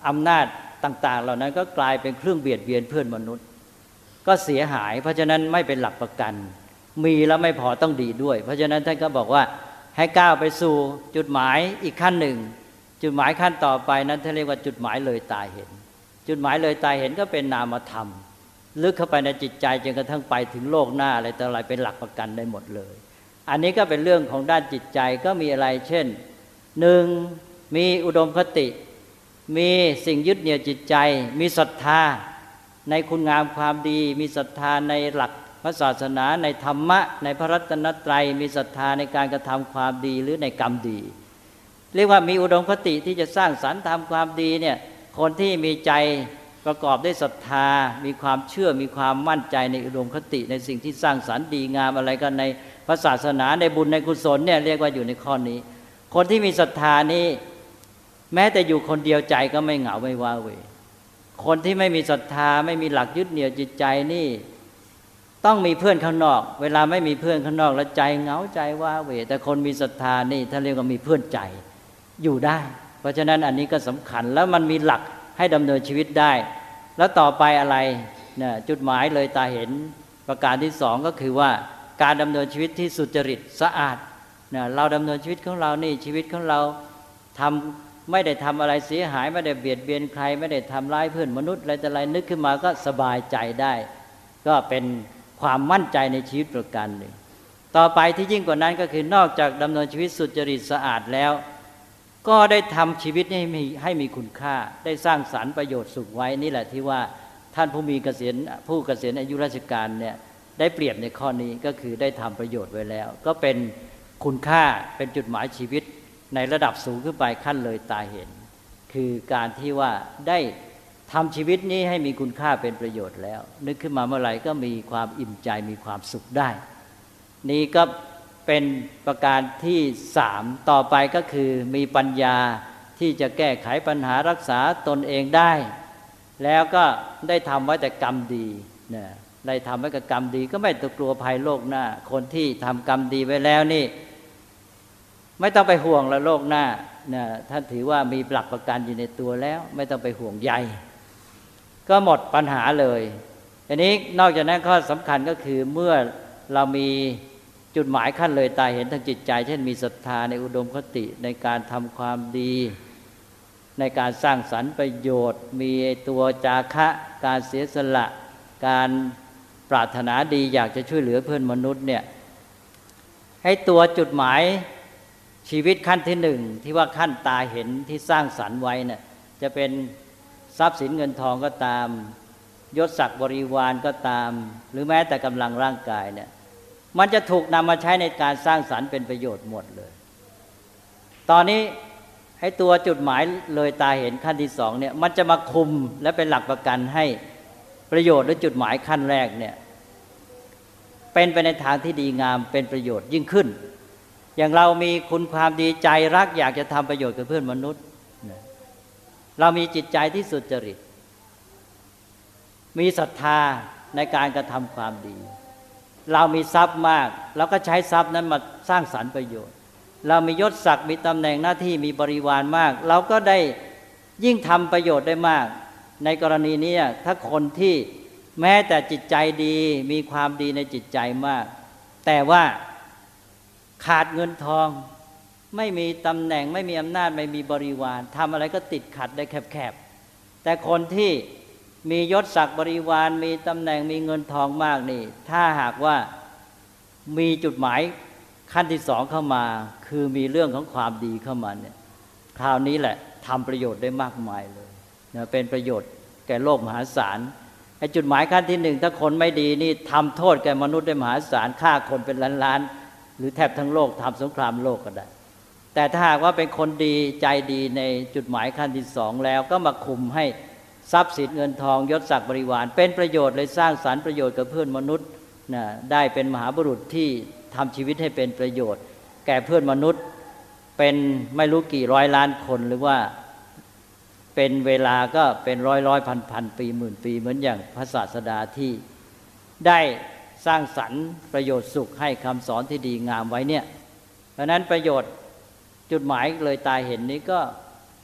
อำนาจต่างๆเหล่านั้นก็กลายเป็นเครื่องเบียดเบียนเพื่อนมนุษย์ก็เสียหายเพราะฉะนั้นไม่เป็นหลักประกันมีแล้วไม่พอต้องดีด้วยเพราะฉะนั้นท่านก็บอกว่าให้ก้าวไปสู่จุดหมายอีกขั้นหนึ่งจุดหมายขั้นต่อไปนั้นท่านเรียกว่าจุดหมายเลยตาเห็นจุดหมายเลยตาเห็นก็เป็นนามธรรมลึกเข้าไปในจิตใจจนกระทั่งไปถึงโลกหน้าอะไรต่ออะไรเป็นหลักประกันได้หมดเลยอันนี้ก็เป็นเรื่องของด้านจิตใจก็มีอะไรเช่นหนึ่งมีอุดมคติมีสิ่งยึดเหนี่ยวจิตใจมีศรัทธาในคุณงามความดีมีศรัทธาในหลักพระศาสนาในธรรมะในพระรัตนตรัยมีศรัทธาในการกระทำความดีหรือในกรรมดีเรียกว่ามีอุดมคติที่จะสร้างสรรค์ทำความดีเนี่ยคนที่มีใจประกอบด้วยศรัทธามีความเชื่อมีความมั่นใจในอุดมคติในสิ่งที่สร้างสรรค์ดีงามอะไรกันในพระศาสนาในบุญในกุศลเนี่ยเรียกว่าอยู่ในข้อนี้คนที่มีศรัทธานี้แม้แต่อยู่คนเดียวใจก็ไม่เหงาไม่ว้าเหวคนที่ไม่มีศรัทธาไม่มีหลักยึดเหนี่ยวจิตใจนี่ต้องมีเพื่อนข้างนอกเวลาไม่มีเพื่อนข้างนอกแล้วใจเหงาใจว้าเหวแต่คนมีศรัทธานี่ท่านเรียกว่ามีเพื่อนใจอยู่ได้เพราะฉะนั้นอันนี้ก็สำคัญแล้วมันมีหลักให้ดำเนินชีวิตได้แล้วต่อไปอะไรเนี่ยจุดหมายเลยตาเห็นประการที่สองก็คือว่าการดำเนินชีวิตที่สุจริตสะอาดเนี่ยเราดำเนินชีวิตของเรานี่ชีวิตของเราไม่ได้ทำอะไรเสียหายไม่ได้เบียดเบียนใครไม่ได้ทำร้ายเพื่อนมนุษย์อะไรแต่อะไรนึกขึ้นมาก็สบายใจได้ก็เป็นความมั่นใจในชีวิตประการหนึ่งต่อไปที่ยิ่งกว่านั้นก็คือนอกจากดำเนินชีวิตสุจริตสะอาดแล้วก็ได้ทำชีวิตให้มีคุณค่าได้สร้างสรรค์ประโยชน์สุขไว้นี่แหละที่ว่าท่านผู้เกษียณอายุราชการเนี่ยได้เปรียบในข้อนี้ก็คือได้ทำประโยชน์ไว้แล้วก็เป็นคุณค่าเป็นจุดหมายชีวิตในระดับสูงขึ้นไปขั้นเลยตาเห็นคือการที่ว่าได้ทำชีวิตนี้ให้มีคุณค่าเป็นประโยชน์แล้วนึกขึ้นมาเมื่อไหร่ก็มีความอิ่มใจมีความสุขได้นี่ก็เป็นประการที่สามต่อไปก็คือมีปัญญาที่จะแก้ไขปัญหารักษาตนเองได้แล้วก็ได้ทำไว้แต่กรรมดีนะได้ทำไว้กับกรรมดีก็ไม่ต้องกลัวภัยโลกหน้าคนที่ทำกรรมดีไว้แล้วนี่ไม่ต้องไปห่วงละโลกหน้านะท่านถือว่ามีหลักประกันอยู่ในตัวแล้วไม่ต้องไปห่วงใยก็หมดปัญหาเลยอันนี้นอกจากนั้นข้อสำคัญก็คือเมื่อเรามีจุดหมายขั้นเลยตาเห็นทางจิตใจเช่นมีศรัทธาในอุดมคติในการทำความดีในการสร้างสรรค์ประโยชน์มีตัวจาคะการเสียสละการปรารถนาดีอยากจะช่วยเหลือเพื่อนมนุษย์เนี่ยให้ตัวจุดหมายชีวิตขั้นที่หนึ่งที่ว่าขั้นตาเห็นที่สร้างสรรค์ไว้เนี่ยจะเป็นทรัพย์สินเงินทองก็ตามยศศักดิ์บริวารก็ตามหรือแม้แต่กำลังร่างกายเนี่ยมันจะถูกนำมาใช้ในการสร้างสรรค์เป็นประโยชน์หมดเลยตอนนี้ให้ตัวจุดหมายเลยตาเห็นขั้นที่สองเนี่ยมันจะมาคุมและเป็นหลักประกันให้ประโยชน์หรือจุดหมายขั้นแรกเนี่ยเป็นไปในทางที่ดีงามเป็นประโยชน์ยิ่งขึ้นอย่างเรามีคุณความดีใจรักอยากจะทำประโยชน์กับเพื่อนมนุษย์เรามีจิตใจที่สุจริตมีศรัทธาในการกระทำความดีเรามีทรัพย์มากเราก็ใช้ทรัพย์นั้นมาสร้างสรรค์ประโยชน์เรามียศศักดิ์มีตำแหน่งหน้าที่มีบริวารมากเราก็ได้ยิ่งทำประโยชน์ได้มากในกรณีนี้ถ้าคนที่แม้แต่จิตใจดีมีความดีในจิตใจมากแต่ว่าขาดเงินทองไม่มีตำแหน่งไม่มีอำนาจไม่มีบริวารทำอะไรก็ติดขัดได้แคบๆแต่คนที่มียศศักดิ์บริวารมีตำแหน่งมีเงินทองมากนี่ถ้าหากว่ามีจุดหมายขั้นที่สองเข้ามาคือมีเรื่องของความดีเข้ามาเนี่ยคราวนี้แหละทำประโยชน์ได้มากมายเลยนะเป็นประโยชน์แก่โลกมหาศาลไอ้จุดหมายขั้นที่หนึ่งถ้าคนไม่ดีนี่ทำโทษแก่มนุษย์ได้มหาศาลฆ่าคนเป็นล้านๆหรือแทบทั้งโลกทำสงครามโลกก็ได้แต่ถ้าหากว่าเป็นคนดีใจดีในจุดหมายขั้นที่สองแล้วก็มาคุมให้ทรัพย์สินเงินทองยศศักดิ์บริวารเป็นประโยชน์เลยสร้างสรรค์ประโยชน์กับเพื่อนมนุษย์นะได้เป็นมหาบุรุษที่ทำชีวิตให้เป็นประโยชน์แก่เพื่อนมนุษย์เป็นไม่รู้กี่ร้อยล้านคนหรือว่าเป็นเวลาก็เป็นร้อยพันปีหมื่นปีเหมือนอย่างพระศาสดาที่ได้สร้างสรรค์ประโยชน์สุขให้คำสอนที่ดีงามไว้เนี่ยเพราะนั้นประโยชน์จุดหมายเลยตาเห็นนี้ก็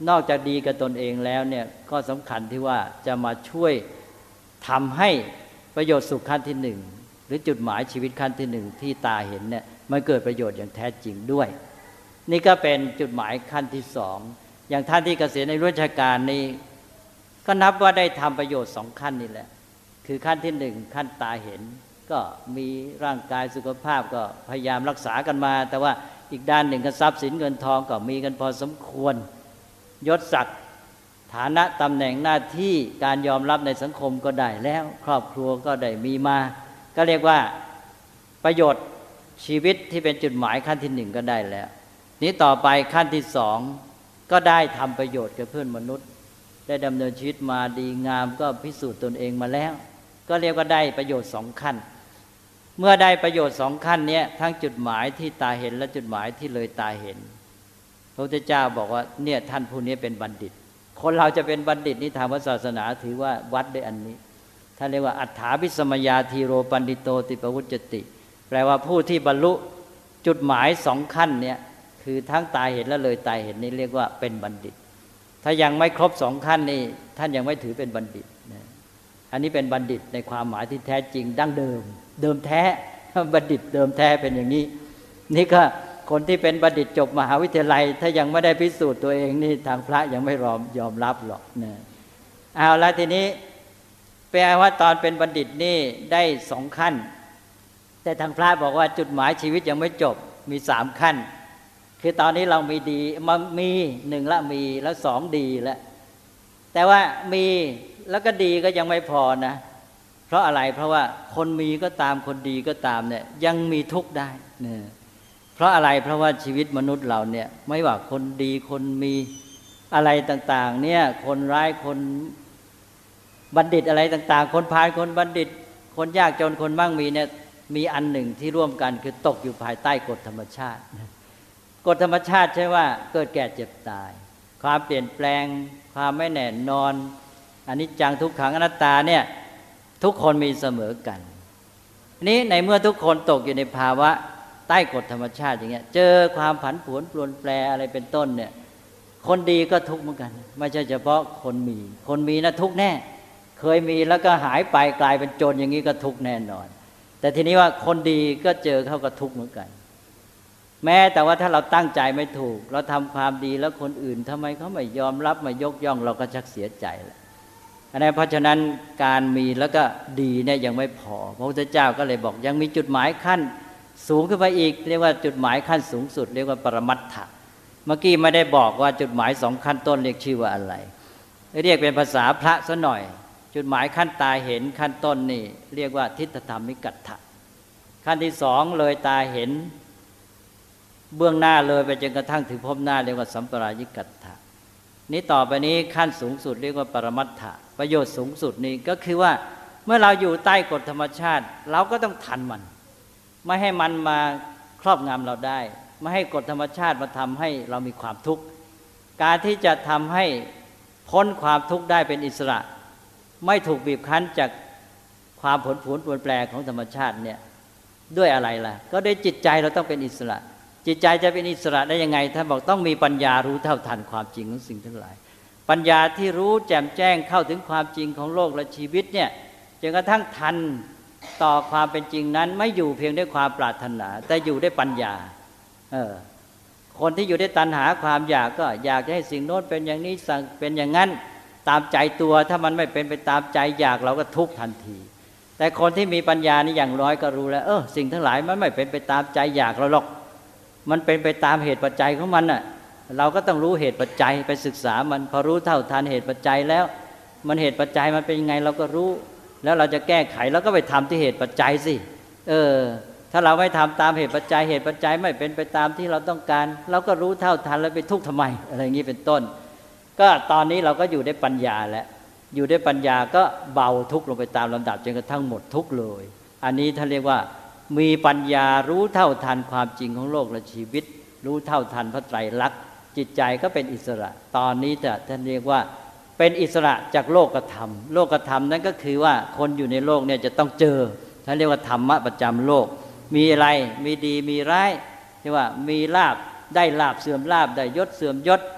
นอกจากดีกับตนเองแล้วเนี่ยก็สำคัญที่ว่าจะมาช่วยทำให้ประโยชน์สุขขั้นที่หนึ่งหรือจุดหมายชีวิตขั้นที่หนึ่งที่ตาเห็นเนี่ยมันเกิดประโยชน์อย่างแท้จริงด้วยนี่ก็เป็นจุดหมายขั้นที่สองอย่างท่านที่เกษียณในราชการนี้ก็นับว่าได้ทำประโยชน์สองขั้นนี่แหละคือขั้นที่หนึ่งขั้นตาเห็นก็มีร่างกายสุขภาพก็พยายามรักษากันมาแต่ว่าอีกด้านหนึ่งก็ทรัพย์สินเงินทองก็มีกันพอสมควรยศศักดิ์ฐานะตำแหน่งหน้าที่การยอมรับในสังคมก็ได้แล้วครอบครัวก็ได้มีมาก็เรียกว่าประโยชน์ชีวิตที่เป็นจุดหมายขั้นที่หนึ่งก็ได้แล้วนี้ต่อไปขั้นที่สองก็ได้ทำประโยชน์กับเพื่อนมนุษย์ได้ดำเนินชีวิตมาดีงามก็พิสูจน์ตนเองมาแล้วก็เรียกว่าได้ประโยชน์สองขั้นเมื่อได้ประโยชน์สองขั้นนี้ทั้งจุดหมายที่ตาเห็นและจุดหมายที่เลยตาเห็นพระพุทธเจ้าบอกว่าเนี่ยท่านผู้นี้เป็นบัณฑิตคนเราจะเป็นบัณฑิตนี่ทางพระศาสนาถือว่าวัดด้วยอันนี้ท่านเรียกว่าอัฏฐาภิสมยาธีโรปันดิโตติปวุจติแปลว่าผู้ที่บรรลุจุดหมายสองขั้นเนี่ยคือทั้งตาเห็นและเลยตาเห็นนี่เรียกว่าเป็นบัณฑิตถ้ายังไม่ครบสองขั้นนี่ท่านยังไม่ถือเป็นบัณฑิตนะอันนี้เป็นบัณฑิตในความหมายที่แท้จริงดั้งเดิมเดิมแท้บัณฑิตเดิมแท้เป็นอย่างนี้นี่ก็คนที่เป็นบัณฑิตจบมหาวิทยาลัยถ้ายังไม่ได้พิสูจน์ตัวเองนี่ทางพระยังไม่ยอมรับหรอกนะเอาละทีนี้แปลว่าตอนเป็นบัณฑิตนี่ได้สองขั้นแต่ทางพระบอกว่าจุดหมายชีวิตยังไม่จบมีสามขั้นคือตอนนี้เรามีดีมีหนึ่งละมีแล้วสองดีแล้วแต่ว่ามีแล้วก็ดีก็ยังไม่พอนะเพราะอะไรเพราะว่าคนมีก็ตามคนดีก็ตามเนี่ยยังมีทุกข์ได้เนี่ยเพราะอะไรเพราะว่าชีวิตมนุษย์เราเนี่ยไม่ว่าคนดีคนมีอะไรต่างๆเนี่ยคนร้ายคนบัณฑิตอะไรต่างๆคนพาลคนบัณฑิตคนยากจนคนมั่งมีเนี่ยมีอันหนึ่งที่ร่วมกันคือตกอยู่ภายใต้กฎธรรมชาติกฎธรรมชาติใช่ว่าเกิดแก่เจ็บตายความเปลี่ยนแปลงความไม่แน่นอนอนิจจังทุกขังอนัตตาเนี่ยทุกคนมีเสมอกันนี้ในเมื่อทุกคนตกอยู่ในภาวะใต้กฎธรรมชาติอย่างเงี้ยเจอความผันผวนเปลี่ยนแปลงอะไรเป็นต้นเนี่ยคนดีก็ทุกข์เหมือนกันไม่ใช่เฉพาะคนมีนะทุกข์แน่เคยมีแล้วก็หายไปกลายเป็นจนอย่างนี้ก็ทุกข์แน่นอนแต่ทีนี้ว่าคนดีก็เจอเขาก็ทุกข์เหมือนกันแม้แต่ว่าถ้าเราตั้งใจไม่ถูกเราทำความดีแล้วคนอื่นทำไมเขาไม่ยอมรับไม่ยกย่องเราก็ชักเสียใจแล้วอันนั้นเพราะฉะนั้นการมีแล้วก็ดีเนี่ยยังไม่พอพระพุทธเจ้าก็เลยบอกยังมีจุดหมายขั้นสูงขึ้นไปอีกเรียกว่าจุดหมายขั้นสูงสุดเรียกว่าปรมัตถะเมื่อกี้ไม่ได้บอกว่าจุดหมายสองขั้นต้นเรียกชื่อว่าอะไรเรียกเป็นภาษาพระซะหน่อยจุดหมายขั้นตาเห็นขั้นต้นนี่เรียกว่าทิฏฐธรรมิกัตถะขั้นที่สองเลยตาเห็นเบื้องหน้าเลยไปจนกระทั่งถึงพบหน้าเรียกว่าสัมปรายิกัตถะนี้ต่อไปนี้ขั้นสูงสุดเรียกว่าปรมัตถะประโยชน์สูงสุดนี่ก็คือว่าเมื่อเราอยู่ใต้กฎธรรมชาติเราก็ต้องทันมันไม่ให้มันมาครอบงำเราได้ไม่ให้กฎธรรมชาติมาทำให้เรามีความทุกข์การที่จะทำให้พ้นความทุกข์ได้เป็นอิสระไม่ถูกบีบคั้นจากความผลผลเปลี่ยนแปลงของธรรมชาติเนี่ยด้วยอะไรล่ะก็ด้วยจิตใจเราต้องเป็นอิสระจิตใจจะเป็นอิสระได้ยังไงท่านบอกต้องมีปัญญารู้เท่าทันความจริงของสิ่งทั้งหลายปัญญาที่รู้แจ่มแจ้งเข้าถึงความจริงของโลกและชีวิตเนี่ยจนกระทั่งทันต่อความเป็นจริงนั้นไม่อยู่เพียงด้วยความปรารถนาแต่อยู่ด้วยปัญญาคนที่อยู่ด้วยตัณหาความอยากก็อยากให้สิ่งโน้นเป็นอย่างนี้สั่งเป็นอย่างนั้นตามใจตัวถ้ามันไม่เป็นไปตามใจอยากเราก็ทุกข์ทันทีแต่คนที่มีปัญญานี่อย่างน้อยก็รู้แล้วสิ่งทั้งหลายมันไม่เป็นไปตามใจอยากเราหรอกมันเป็นไปตามเหตุปัจจัยของมันน่ะเราก็ต้องรู้เหตุปัจจัยไปศึกษามันพอรู้เท่าทันเหตุปัจจัยแล้วมันเหตุปัจจัยมันเป็นยังไงเราก็รู้แล้วเราจะแก้ไขแล้วก็ไปทำที่เหตุปัจจัยสิถ้าเราไม่ทำตามเหตุปัจจัยเหตุปัจจัยไม่เป็นไปตามที่เราต้องการเราก็รู้เท่าทันแล้วไปทุกข์ทำไมอะไรอย่างนี้เป็นต้นก็ตอนนี้เราก็อยู่ได้ปัญญาแล้วอยู่ได้ปัญญาก็เบาทุกข์ลงไปตามลำดับจนกระทั่งหมดทุกข์เลยอันนี้ท่านเรียกว่ามีปัญญารู้เท่าทันความจริงของโลกและชีวิตรู้เท่าทันพระไตรลักษณ์จิตใจก็เป็นอิสระตอนนี้ท่านเรียกว่าเป็นอิสระจากโลกธรรมโลกธรรมนั้นก็คือว่าคนอยู่ในโลกเนี่ยจะต้องเจอท่านเรียกว่าธรรมะประจำโลกมีอะไรมีดีมีร้ายเรียกว่ามีลาภได้ลาภเสื่อมลาภได้ยศเสื่อมยศ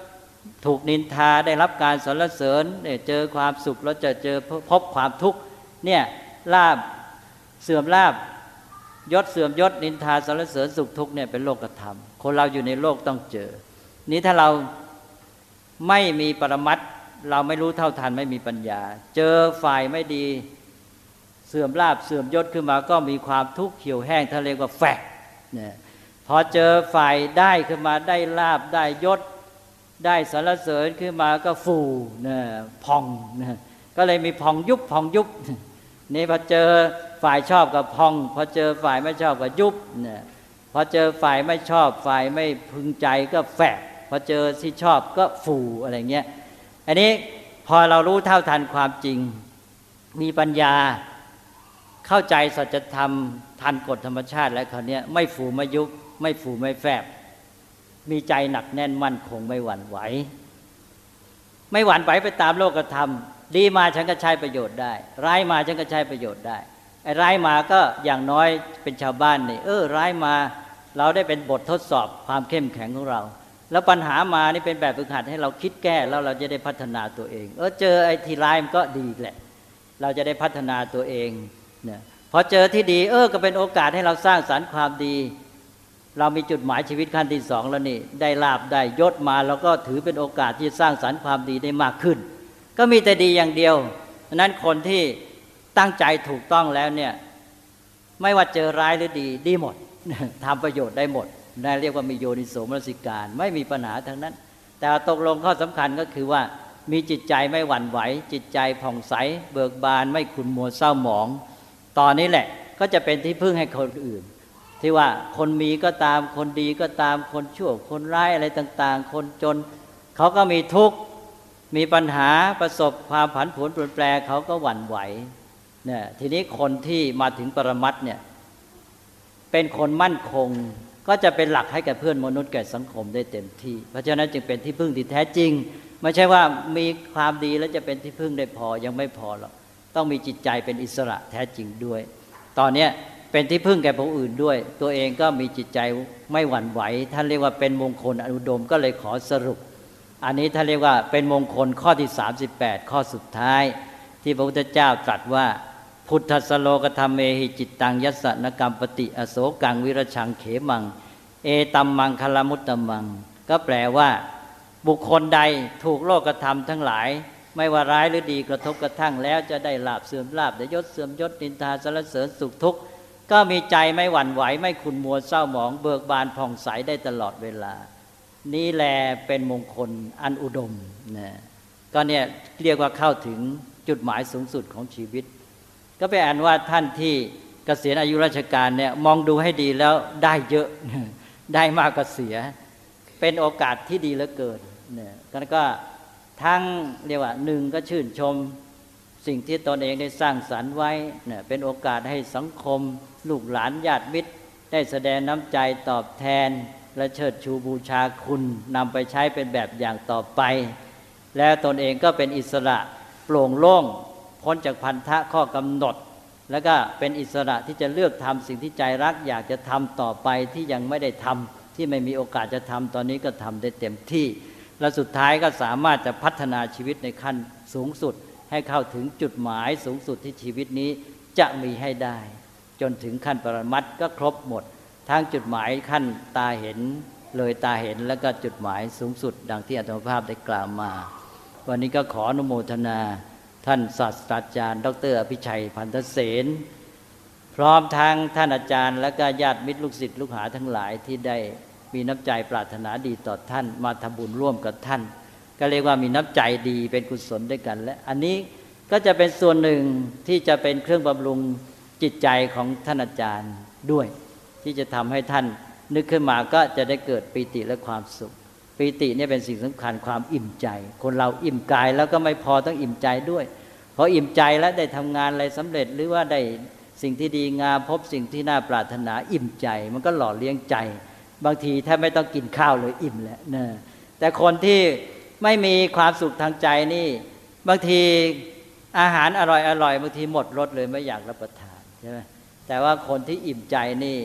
ถูกนินทาได้รับการสรรเสริญเจอความสุขแล้วจะเจอพบความทุกข์เนี่ยลาภเสื่อมลาภยศเสื่อมยศนินทาสรรเสริญสุขทุกข์เนี่ยเป็นโลกธรรมคนเราอยู่ในโลกต้องเจอนี้ถ้าเราไม่มีปรมัตถ์เราไม่รู้เท่าทันไม่มีปัญญาเจอฝ่ายไม่ดีเสื่อมลาภเสื่อมยศขึ้นมาก็มีความทุกข์เหี่ยวแห้งทะเลกว่าแฝกเนี่ยพอเจอฝ่ายได้ขึ้นมาได้ลาภได้ยศได้สรรเสริญขึ้นมาก็ฟูเนี่ยพองเนี่ยก็เลยมีพองยุบพองยุบนี่พอเจอฝ่ายชอบกับพองพอเจอฝ่ายไม่ชอบกับยุบเนี่ยพอเจอฝ่ายไม่ชอบฝ่ายไม่พึงใจก็แฝกพอเจอที่ชอบก็ฟูอะไรเงี้ยอันนี้พอเรารู้เท่าทันความจริงมีปัญญาเข้าใจสัจธรรมทันกฎธรรมชาติแล้วคราวนี้ไม่ฟูไม่ยุบไม่ฟูไม่แฝบมีใจหนักแน่นมั่นคงไม่หวั่นไหวไม่หวั่นไหวไปตามโลกธรรมดีมาฉันก็ใช้ประโยชน์ได้ร้ายมาฉันก็ใช้ประโยชน์ได้ไอ้ร้ายมาก็อย่างน้อยเป็นชาวบ้านนี่ร้ายมาเราได้เป็นบททดสอบความเข้มแข็งของเราแล้วปัญหามานี่เป็นแบบฝึกหัดให้เราคิดแก้แล้วเราจะได้พัฒนาตัวเองเจอไอ้ที่ร้ายมันก็ดีแหละเราจะได้พัฒนาตัวเองเนี่ยพอเจอที่ดีก็เป็นโอกาสให้เราสร้างสรรค์ความดีเรามีจุดหมายชีวิตขั้นที่2แล้วนี่ได้ลาภได้ยศมาแล้วก็ถือเป็นโอกาสที่สร้างสรรค์ความดีได้มากขึ้นก็มีแต่ดีอย่างเดียวฉะนั้นคนที่ตั้งใจถูกต้องแล้วเนี่ยไม่ว่าเจอร้ายหรือดีดีหมดทำประโยชน์ได้หมดนั่นเรียกว่ามีโยนิโสมนสิการไม่มีปัญหาทั้งนั้นแต่ตกลงข้อสำคัญก็คือว่ามีจิตใจไม่หวั่นไหวจิตใจผ่องใสเบิกบานไม่ขุ่นมัวเศร้าหมองตอนนี้แหละก็จะเป็นที่พึ่งให้คนอื่นที่ว่าคนมีก็ตามคนดีก็ตามคนชั่วคนร้ายอะไรต่างๆคนจนเขาก็มีทุกข์มีปัญหาประสบความผันผวนเปลี่ยนแปลงเขาก็หวั่นไหวเนี่ยทีนี้คนที่มาถึงปรมัตถ์เนี่ยเป็นคนมั่นคงก็จะเป็นหลักให้แก่เพื่อนมนุษย์แก่สังคมได้เต็มที่เพราะฉะนั้นจึงเป็นที่พึ่งที่แท้จริงไม่ใช่ว่ามีความดีแล้วจะเป็นที่พึ่งได้พอยังไม่พอหรอกต้องมีจิตใจเป็นอิสระแท้จริงด้วยตอนนี้เป็นที่พึ่งแก่ผู้อื่นด้วยตัวเองก็มีจิตใจไม่หวั่นไหวท่านเรียกว่าเป็นมงคลอนุดมก็เลยขอสรุปอันนี้ท่านเรียกว่าเป็นมงคลข้อที่38ข้อสุดท้ายที่พระพุทธเจ้าตรัสว่าพุทธสโลกธรรมเมหิจิตตังยัสสนกรรมปฏิอโศกังวิรชังเขมังเอตัมมังคลมุตตมังก็แปลว่าบุคคลใดถูกโลกธรรมทั้งหลายไม่ว่าร้ายหรือดีกระทบกระทั่งแล้วจะได้ลาภเสื่อมลาภได้ยศเสื่อมยศนินทาสรรเสริญสุขทุกข์ก็มีใจไม่หวั่นไหวไม่ขุ่นมัวเศร้าหมองเบิกบานผ่องใสได้ตลอดเวลานี่แลเป็นมงคลอันอุดมนะก็เนี่ยเรียกว่าเข้าถึงจุดหมายสูงสุดของชีวิตก็เป็นอันว่าท่านที่เกษียณอายุราชการเนี่ยมองดูให้ดีแล้วได้เยอะได้มากกว่าเสียเป็นโอกาสที่ดีเหลือเกินเนี่ยก็ทั้งเรียกว่าหนึ่งก็ชื่นชมสิ่งที่ตนเองได้สร้างสรรค์ไว้เนี่ยเป็นโอกาสให้สังคมลูกหลานญาติมิตรได้แสดงน้ำใจตอบแทนและเชิดชูบูชาคุณนำไปใช้เป็นแบบอย่างต่อไปและตนเองก็เป็นอิสระโปร่งโล่งพ้นจากพันธะข้อกำหนดแล้วก็เป็นอิสระที่จะเลือกทำสิ่งที่ใจรักอยากจะทำต่อไปที่ยังไม่ได้ทำที่ไม่มีโอกาสจะทำตอนนี้ก็ทำได้เต็มที่และสุดท้ายก็สามารถจะพัฒนาชีวิตในขั้นสูงสุดให้เข้าถึงจุดหมายสูงสุดที่ชีวิตนี้จะมีให้ได้จนถึงขั้นปรมัตถ์ก็ครบหมดทั้งจุดหมายขั้นตาเห็นเลยตาเห็นแล้วก็จุดหมายสูงสุดดังที่อาตมาภาพได้กล่าวมาวันนี้ก็ขออนุโมทนาท่านศาสตราจารย์ดร.อภิชัยพันธเสนพร้อมทั้งท่านอาจารย์และก็ญาติมิตรลูกศิษย์ลูกหาทั้งหลายที่ได้มีน้ำใจปรารถนาดีต่อท่านมาทำบุญร่วมกับท่านก็เรียกว่ามีน้ำใจดีเป็นกุศลด้วยกันและอันนี้ก็จะเป็นส่วนหนึ่งที่จะเป็นเครื่องบำรุงจิตใจของท่านอาจารย์ด้วยที่จะทำให้ท่านนึกขึ้นมาก็จะได้เกิดปีติและความสุขปีติเนี่ยเป็นสิ่งสำคัญความอิ่มใจคนเราอิ่มกายแล้วก็ไม่พอต้องอิ่มใจด้วยพออิ่มใจแล้วได้ทำงานอะไรสำเร็จหรือว่าได้สิ่งที่ดีงามพบสิ่งที่น่าปรารถนาอิ่มใจมันก็หล่อเลี้ยงใจบางทีแทบไม่ต้องกินข้าวเลยอิ่มแล้วนะแต่คนที่ไม่มีความสุขทางใจนี่บางทีอาหารอร่อยบางทีหมดรสเลยไม่อยากรับประทานใช่ไหมแต่ว่าคนที่อิ่มใจนี่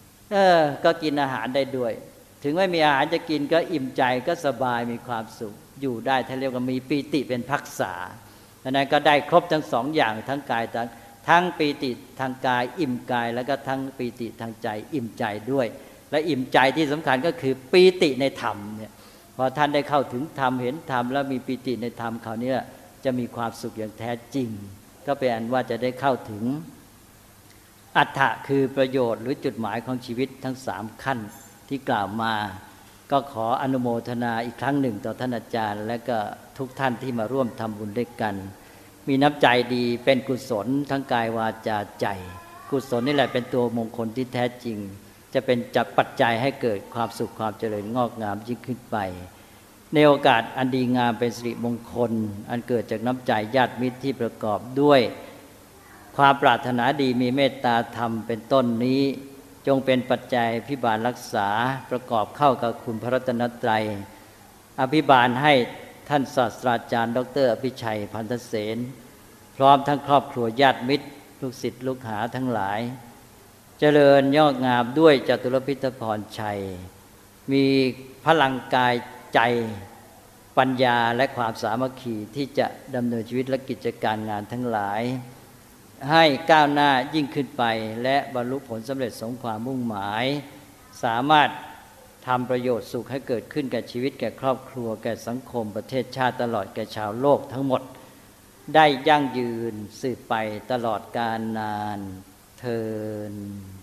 ก็กินอาหารได้ด้วยถึงไม่มีอาหารจะกินก็อิ่มใจก็สบายมีความสุขอยู่ได้ท่านเรียกว่ามีปีติเป็นภักษาดังนั้นก็ได้ครบทั้งสองอย่างทั้งกายทั้งปีติทางกายอิ่มกายแล้วก็ทั้งปีติทางใจอิ่มใจด้วยและอิ่มใจที่สำคัญก็คือปีติในธรรมเนี่ยพอท่านได้เข้าถึงธรรมเห็นธรรมแล้วมีปีติในธรรมคราวนี้จะมีความสุขอย่างแท้จริงก็เป็นอันว่าจะได้เข้าถึงอัตถะคือประโยชน์หรือจุดหมายของชีวิตทั้ง3ขั้นที่กล่าวมาก็ขออนุโมทนาอีกครั้งหนึ่งต่อท่านอาจารย์และก็ทุกท่านที่มาร่วมทำบุญด้วยกันมีน้ำใจดีเป็นกุศลทั้งกายวาจาใจกุศลนี่แหละเป็นตัวมงคลที่แท้จริงจะเป็นจักปัจจัยให้เกิดความสุขความเจริญงอกงามยิ่งขึ้นไปในโอกาสอันดีงามเป็นสิริมงคลอันเกิดจากน้ำใจญาติมิตรที่ประกอบด้วยความปรารถนาดีมีเมตตาธรรมเป็นต้นนี้จงเป็นปัจจัยอภิบาลรักษาประกอบเข้ากับคุณพระรัตนตรัยอภิบาลให้ท่านศาสตราจารย์ดร.อภิชัยพันธเสนพร้อมทั้งครอบครัวญาติมิตรลูกศิษย์ลูกหาทั้งหลายเจริญยอดงามด้วยจตุรพิธพรชัยมีพลังกายใจปัญญาและความสามัคคีที่จะดำเนินชีวิตและกิจการงานทั้งหลายให้ก้าวหน้ายิ่งขึ้นไปและบรรลุผลสำเร็จสมความมุ่งหมายสามารถทำประโยชน์สุขให้เกิดขึ้นแก่ชีวิตแก่ครอบครัวแก่สังคมประเทศชาติตลอดแก่ชาวโลกทั้งหมดได้ยั่งยืนสืบไปตลอดกาลนานเทอญ